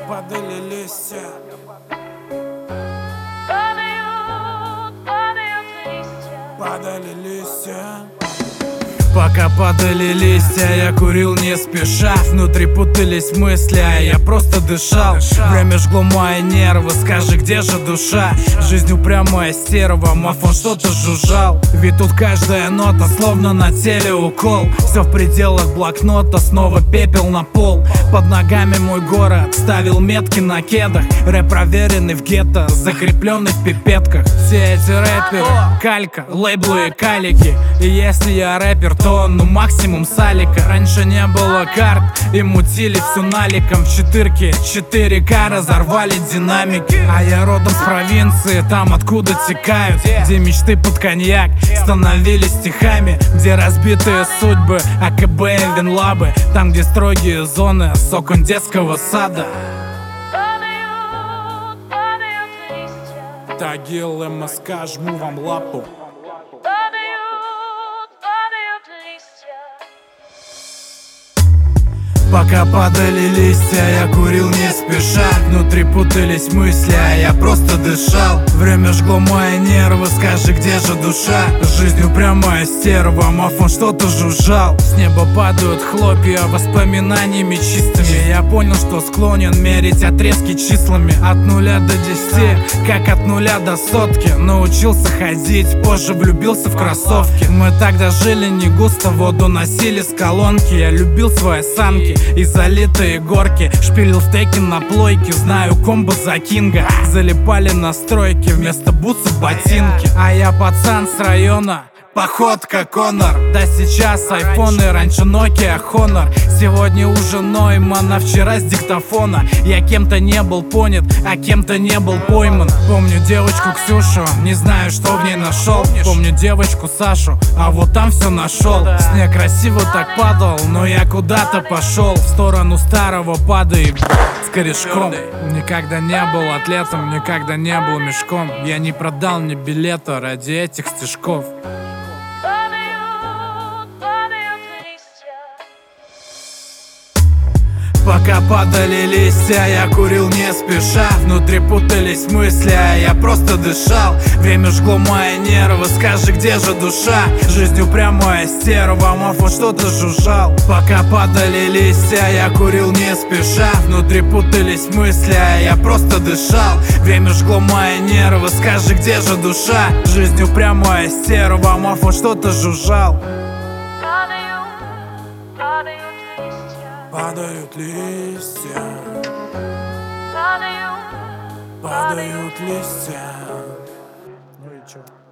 падали листья. Падали листья. Пока падали листья, я курил не спеша. Внутри путались мысли, а я просто дышал. Время жгло мои нервы, скажи, где же душа? Жизнь упрямая стерва, мафон что-то жужжал. Ведь тут каждая нота, словно на теле укол. Все в пределах блокнота, снова пепел на пол. Под ногами мой город, ставил метки на кедах. Рэп проверенный в гетто, закрепленный в пипетках. Все эти рэперы, калька, лейблы и калики. И если я рэпер, то ну максимум салика. Раньше не было карт и мутили всю наликом. В четырке 4К разорвали динамики. А я родом с провинции, там откуда текают, где мечты под коньяк становились стихами, где разбитые судьбы АКБ и Винлабы, там где строгие зоны с окон детского сада. Тагил МСК, жму вам лапу. Пока падали листья, я курил не спеша. Внутри путались мысли, а я просто дышал. Время жгло мои нервы, скажи, где же душа? Жизнь упрямая стерва, мафон что-то жужжал. С неба падают хлопья воспоминаниями чистыми. Я понял, что склонен мерить отрезки числами. От 0 до 10, как от 0 до сотки. Научился ходить, позже влюбился в кроссовки. Мы тогда жили не густо, воду носили с колонки. Я любил свои санки и залитые горки. Шпилил в Tekken на плойке, знаю комбо за кинга. Залипали на стройке, вместо бутсов ботинки. А я пацан с района, походка Конор. Да сейчас айфоны, раньше Nokia Honor. Сегодня уже Нойман, а вчера с диктофона. Я кем-то не был понят, а кем-то не был пойман. Помню девочку Ксюшу, не знаю, что в ней нашел. Помню девочку Сашу, а вот там все нашел. Снег красиво так падал, но я куда-то пошел. В сторону старого падает с корешком. Никогда не был атлетом, никогда не был мешком. Я не продал мне билета ради этих стишков. Пока падали листья, я курил не спеша. Внутри путались мысли, а я просто дышал. Время жгло мои нервы, скажи, где же душа? Жизнь упрямая стерва, мафон что-то жужжал. Пока падали листья, я курил не спеша. Внутри путались мысли, а я просто дышал. Время жгло мои нервы, скажи, где же душа? Жизнь упрямая стерва, мафон что-то жужжал. Падают листья, падают листья. Ну и чё?